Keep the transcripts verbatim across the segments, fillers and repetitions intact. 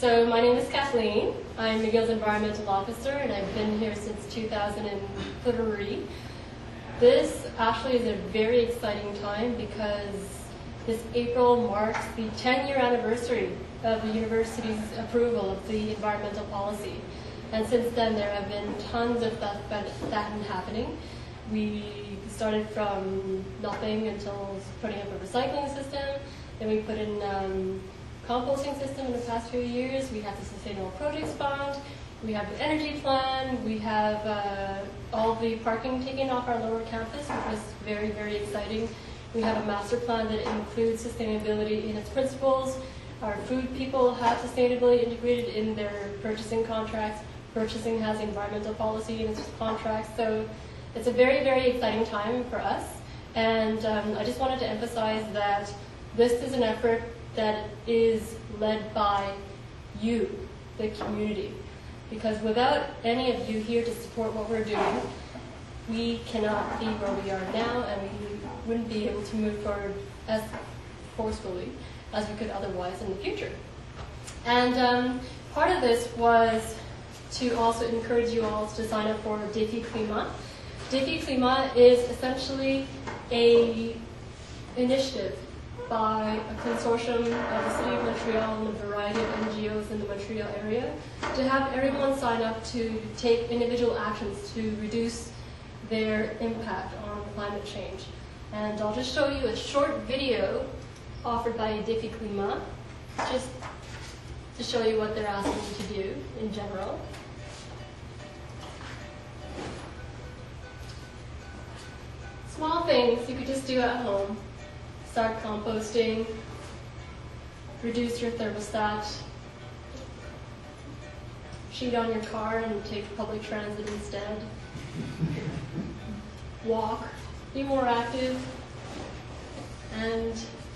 So my name is Kathleen. I'm McGill's Environmental Officer, and I've been here since two thousand three. This actually is a very exciting time because this April marks the ten-year anniversary of the university's approval of the environmental policy. And since then, there have been tons of that, that, that been happening. We started from nothing until putting up a recycling system. Then we put in um, composting system in the past few years. We have the Sustainable Projects Fund. We have the energy plan. We have uh, all the parking taken off our lower campus, which was very, very exciting. We have a master plan that includes sustainability in its principles. Our food people have sustainability integrated in their purchasing contracts. Purchasing has environmental policy in its contracts. So it's a very, very exciting time for us. And um, I just wanted to emphasize that this is an effort that is led by you, the community. Because without any of you here to support what we're doing, we cannot be where we are now, and we wouldn't be able to move forward as forcefully as we could otherwise in the future. And um, part of this was to also encourage you all to sign up for Défi Climat. Défi Climat is essentially a initiative by a consortium of the City of Montreal and a variety of N G Os in the Montreal area to have everyone sign up to take individual actions to reduce their impact on climate change. And I'll just show you a short video offered by Défi Climat, just to show you what they're asking you to do in general. Small things you could just do at home. Start composting, reduce your thermostat, sheet on your car and take public transit instead. Walk, be more active, and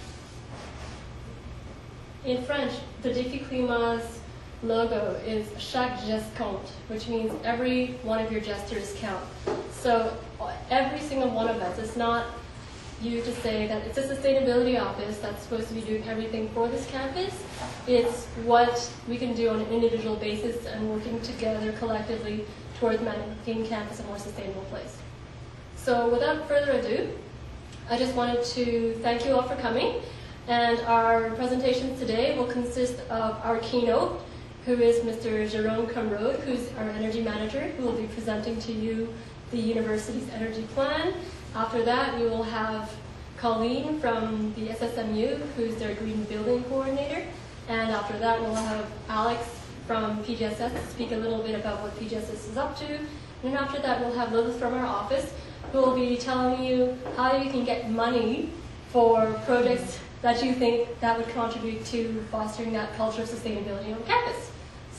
in French, the Défi Climat's logo is chaque geste compte, which means every one of your gestures count. So every single one of us, it's not you to say that it's a sustainability office that's supposed to be doing everything for this campus. It's what we can do on an individual basis and working together collectively towards making campus a more sustainable place. So without further ado, I just wanted to thank you all for coming. And our presentation today will consist of our keynote, who is Mister Jérôme Comrode, who's our energy manager, who will be presenting to you the university's energy plan. After that, we will have Colleen from the S S M U, who's their green building coordinator. And after that, we'll have Alex from P G S S to speak a little bit about what P G S S is up to. And after that, we'll have Lilith from our office, who will be telling you how you can get money for projects that you think that would contribute to fostering that culture of sustainability on campus.